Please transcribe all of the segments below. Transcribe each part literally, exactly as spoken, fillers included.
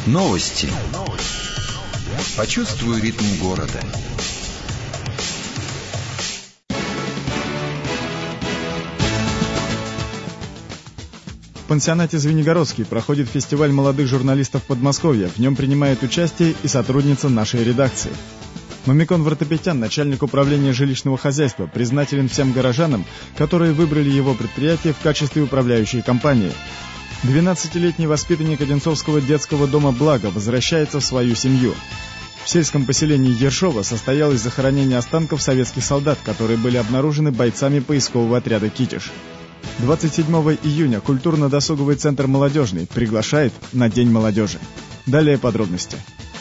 Новости. Почувствуй ритм города. В пансионате «Звенигородский» проходит фестиваль молодых журналистов Подмосковья. В нем принимает участие и сотрудница нашей редакции. Мамикон Вартапетян, начальник управления жилищного хозяйства, признателен всем горожанам, которые выбрали его предприятие в качестве управляющей компании. двенадцатилетний воспитанник Одинцовского детского дома «Благо» возвращается в свою семью. В сельском поселении Ершова состоялось захоронение останков советских солдат, которые были обнаружены бойцами поискового отряда «Китиш». двадцать седьмого июня культурно-досуговый центр «Молодежный» приглашает на День молодежи. Далее подробности.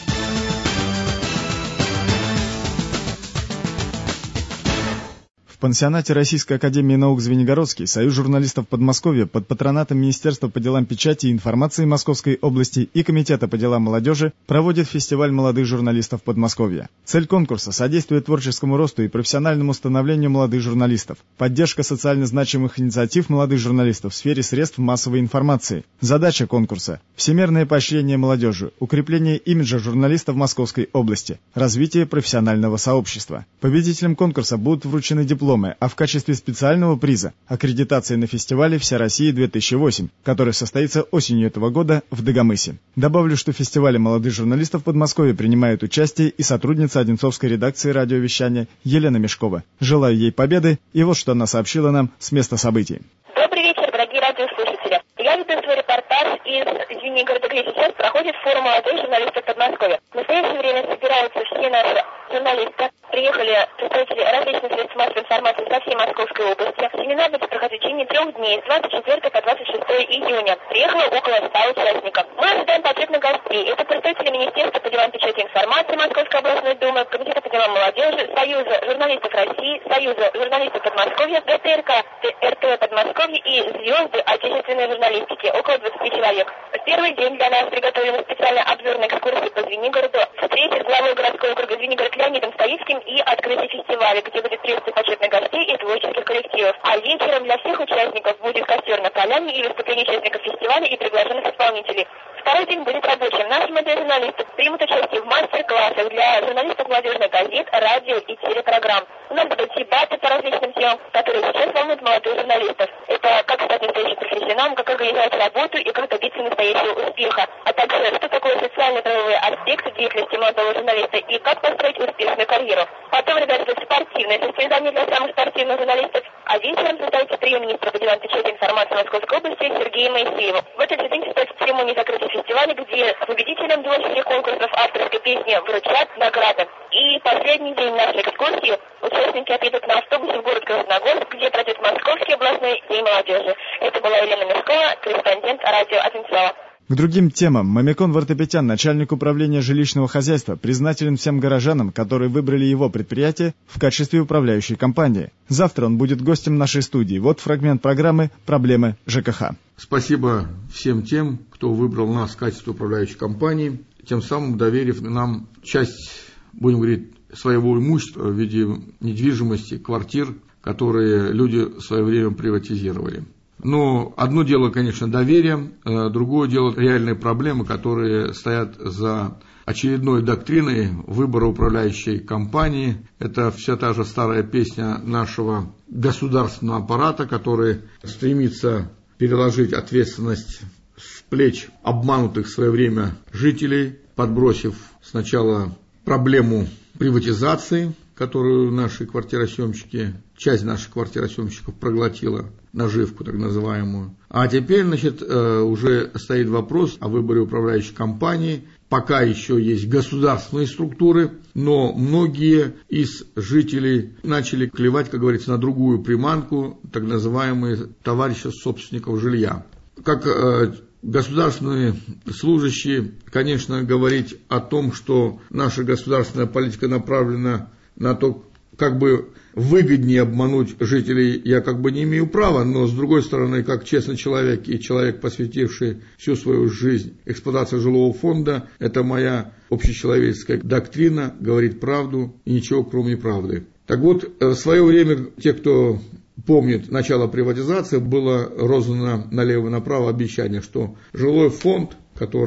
В пансионате Российской академии наук «Звенигородский» Союз журналистов Подмосковья под патронатом Министерства по делам печати и информации Московской области и Комитета по делам молодежи проводит фестиваль молодых журналистов Подмосковья. Цель конкурса – содействие творческому росту и профессиональному становлению молодых журналистов, поддержка социально значимых инициатив молодых журналистов в сфере средств массовой информации. Задача конкурса – всемирное поощрение молодежи, укрепление имиджа журналистов Московской области, развитие профессионального сообщества. Победителям конкурса будут вручены дипломы, а в качестве специального приза – аккредитация на фестивале «Вся Россия-две тысячи восемь», который состоится осенью этого года в Дагомысе. Добавлю, что в фестивале молодых журналистов Подмосковья принимает участие и сотрудница Одинцовской редакции радиовещания Елена Мешкова. Желаю ей победы, и вот что она сообщила нам с места событий. Добрый вечер, дорогие радиослушатели. Я веду свой репортаж из Звенигорода, где сейчас проходит форум молодых журналистов Подмосковья. В настоящее время собираются все наши журналисты. Приехали представители различных средств массовой информации со всей Московской области. Семинар будет проходить в течение трех дней, с двадцать четвёртого по двадцать шестое июня. Приехало около ста участников. Мы ожидаем почетных гостей. Это представители Министерства по делам печати и информации Московской областной думы, Комитета по делам молодежи, Союза журналистов России, Союза журналистов Подмосковья, ГТРК, РТВ Подмосковья и звезды отечественной журналистики, около двадцати человек. В первый день для нас приготовлены специальные обзорные экскурсии по Звенигороду, встреча с главой городского округа Звенигород Леонидом Стоицким и открытие фестиваля, где будет приветствие почетных гостей и творческих коллективов. А вечером для всех участников будет костер на поляне и выступление участников фестиваля и приглашенных исполнителей. Второй день будет рабочим. Наши молодые журналисты примут участие в мастер-классах для журналистов молодежных газет, радио и телепрограмм. У нас будут дебаты по различным темам, которые сейчас волнуют молодых журналистов. Это как стать настоящим профессионалом, как организовать работу и как добиться настоящего успеха. А также, что такое социально-правовой аспект деятельности молодого журналиста и как построить успешную карьеру. Потом, ребята, будет спортивное состязание для самых спортивных журналистов. А вечером состоится прием министра по делам печати и информации Московской области Сергея Моисеева. В этот же день состоится церемония закрытия фестиваля, где победителям двух конкурсов авторской песни вручат награды. И последний день нашей экскурсии участники отъедут на автобусе в город Красногорск, где пройдет Московский областной день молодежи. Это была Елена Мешкова, корреспондент радио Одинцова. К другим темам. Мамикон Вартапетян, начальник управления жилищного хозяйства, признателен всем горожанам, которые выбрали его предприятие в качестве управляющей компании. Завтра он будет гостем нашей студии. Вот фрагмент программы «Проблемы ЖКХ». Спасибо всем тем, кто выбрал нас в качестве управляющей компании, тем самым доверив нам часть, будем говорить, своего имущества в виде недвижимости, квартир, которые люди в свое время приватизировали. Но одно дело, конечно, доверие, другое дело реальные проблемы, которые стоят за очередной доктриной выбора управляющей компании. Это вся та же старая песня нашего государственного аппарата, который стремится переложить ответственность с плеч обманутых в свое время жителей, подбросив сначала проблему приватизации, которую наши квартиросъемщики, часть наших квартиросъемщиков проглотила, наживку так называемую. А теперь, значит, уже стоит вопрос о выборе управляющей компании. Пока еще есть государственные структуры, но многие из жителей начали клевать, как говорится, на другую приманку, так называемые товарищи собственников жилья. Как государственные служащие, конечно, говорить о том, что наша государственная политика направлена на то, как бы выгоднее обмануть жителей, я как бы не имею права, но с другой стороны, как честный человек и человек, посвятивший всю свою жизнь эксплуатации жилого фонда, это моя общечеловеческая доктрина, говорить правду и ничего кроме правды. Так вот, в свое время те, кто помнит начало приватизации, было роздано налево и направо обещание, что жилой фонд, который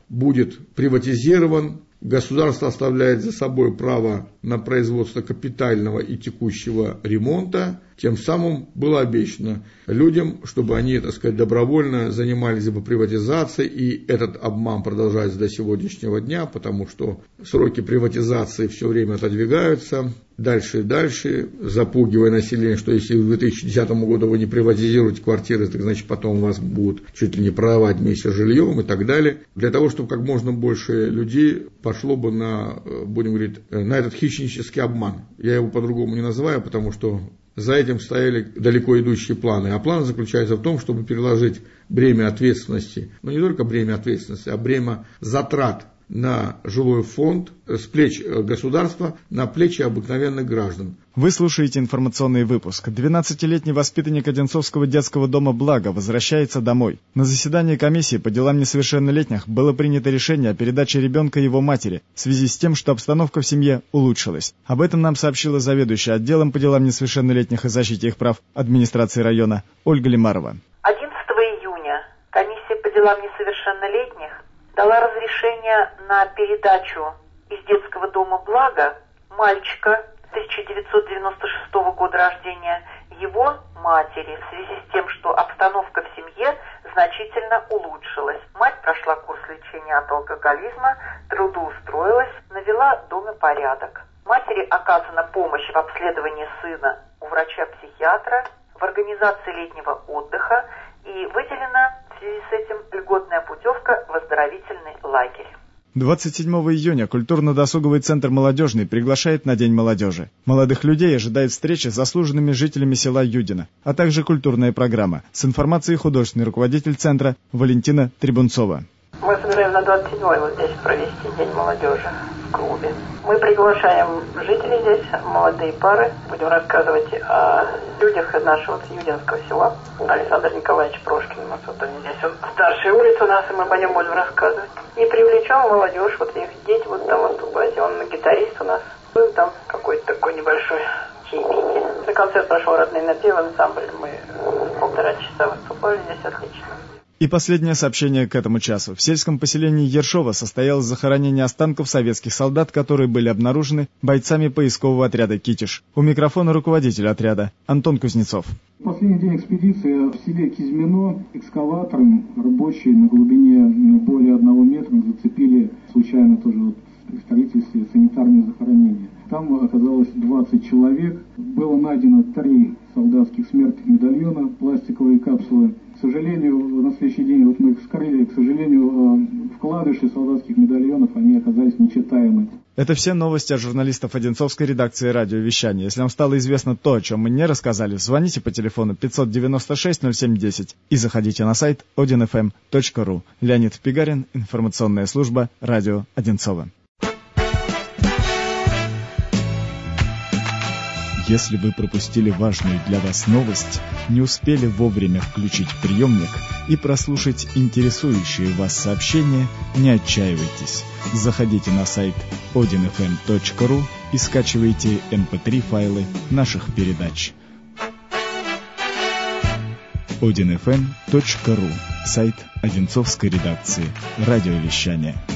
будет приватизирован. Государство оставляет за собой право на производство капитального и текущего ремонта. Тем самым было обещано людям, чтобы они, так сказать, добровольно занимались бы приватизацией, и этот обман продолжается до сегодняшнего дня, потому что сроки приватизации все время отодвигаются дальше и дальше, запугивая население, что если в две тысячи десятом году вы не приватизируете квартиры, так значит потом вас будут чуть ли не продавать вместе с жильем и так далее. Для того, чтобы как можно больше людей пошло бы на, будем говорить, на этот хищнический обман. Я его по-другому не называю, потому что за этим стояли далеко идущие планы. А план заключается в том, чтобы переложить бремя ответственности, ну не только бремя ответственности, а бремя затрат на жилой фонд с плеч государства на плечи обыкновенных граждан. Вы слушаете информационный выпуск. двенадцатилетний воспитанник Одинцовского детского дома «Благо» возвращается домой. На заседании комиссии по делам несовершеннолетних было принято решение о передаче ребенка его матери в связи с тем, что обстановка в семье улучшилась. Об этом нам сообщила заведующая отделом по делам несовершеннолетних и защите их прав администрации района Ольга Лимарова. одиннадцатого июня комиссия по делам несовершеннолетних дала разрешение на передачу из детского дома «Благо» мальчика тысяча девятьсот девяносто шестого года рождения его матери в связи с тем, что обстановка в семье значительно улучшилась. Мать прошла курс лечения от алкоголизма, трудоустроилась, навела в доме порядок. Матери оказана помощь в обследовании сына у врача-психиатра, в организации летнего отдыха и выделена в связи с этим льготная путевка в оздоровительный лагерь. двадцать седьмого июня культурно-досуговый центр «Молодежный» приглашает на День молодежи. Молодых людей ожидает встреча с заслуженными жителями села Юдино, а также культурная программа. С информацией художественный руководитель центра Валентина Трибунцова. Мы собираем на двадцать седьмое вот здесь провести День молодежи в клубе. Мы приглашаем жителей здесь, молодые пары. Будем рассказывать о людях из нашего Юдинского села. Александр Николаевич Прошкин у нас вот он здесь. Он старшая улица у нас, и мы по нем будем рассказывать. И привлечем молодежь, вот их дети будут там выступать. Он гитарист у нас. Был там какой-то такой небольшой чаепитие. Концерт прошел «Родные напевы», ансамбль. Мы полтора часа выступали здесь отлично. И последнее сообщение к этому часу. В сельском поселении Ершова состоялось захоронение останков советских солдат, которые были обнаружены бойцами поискового отряда «Китиш». У микрофона руководитель отряда Антон Кузнецов. Последний день экспедиции в селе Кизьмино экскаватором рабочие на глубине более одного метра зацепили случайно тоже вот в строительстве санитарное захоронение. Там оказалось двадцать человек. Было найдено три солдатских смертных медальона, пластиковые капсулы. К сожалению, на следующий день вот мы их вскрыли, к сожалению, вкладыши солдатских медальонов, они оказались нечитаемы. Это все новости от журналистов Одинцовской редакции радиовещания. Если вам стало известно то, о чем мы не рассказали, звоните по телефону пятьсот девяносто шесть ноль семь десять и заходите на сайт один эф эм точка ру. Леонид Пигарин, информационная служба радио Одинцово. Если вы пропустили важную для вас новость, не успели вовремя включить приемник и прослушать интересующие вас сообщения, не отчаивайтесь. Заходите на сайт один эф эм точка ру и скачивайте эм пэ три файлы наших передач. один эф эм точка ру, сайт Одинцовской редакции радиовещания.